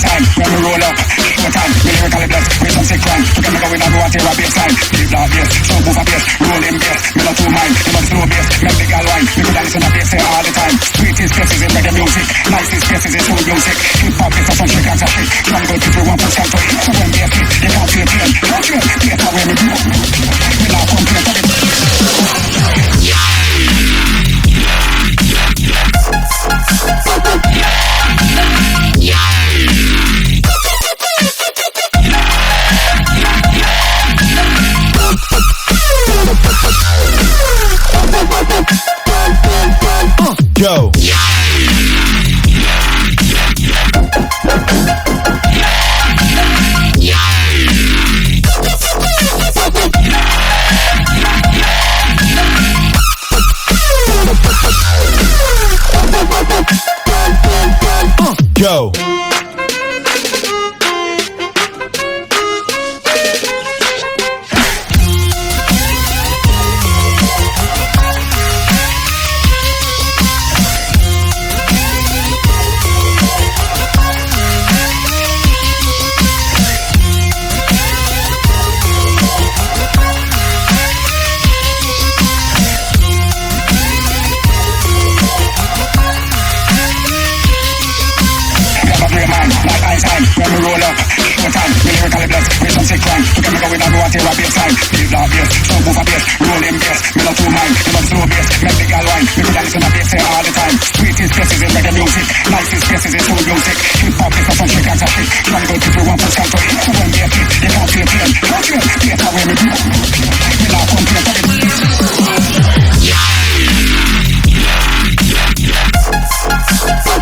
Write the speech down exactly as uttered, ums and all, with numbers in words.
time when we roll up. Showtime, we lyrically blessed with some sick rhyme. We can make a win and go and tear a baseline. Deep dark bass, so move a bass, rolling bass. Me not too mind, me not slow bass. Make the gal wine, me could listen to bass all the time. Sweetest places in reggae music, nicest places in soul music. Hip hop is a some shake and some shit. Jungle people want to stand to it. So when bass hit, you can't feel pain. Don't you? Bass the way me do. Me not complain for it. Go. Go. When we roll up, showtime, we lyrically blessed with some sick rhyme. We can make a win and go and tear a baseline. Deep dark bass, so move a bass, rolling bass. Me not too mind, me not slow bass. Make the gal wine, me could listen to bass all the time. Sweetest places in reggae music, nicest places in soul music. Hip hop is a some shake and some shit. Jungle people want to stand to it. So when bass hit, you can't feel pain. Don't you? Bass the way me do. Me not complain for it. Yeah.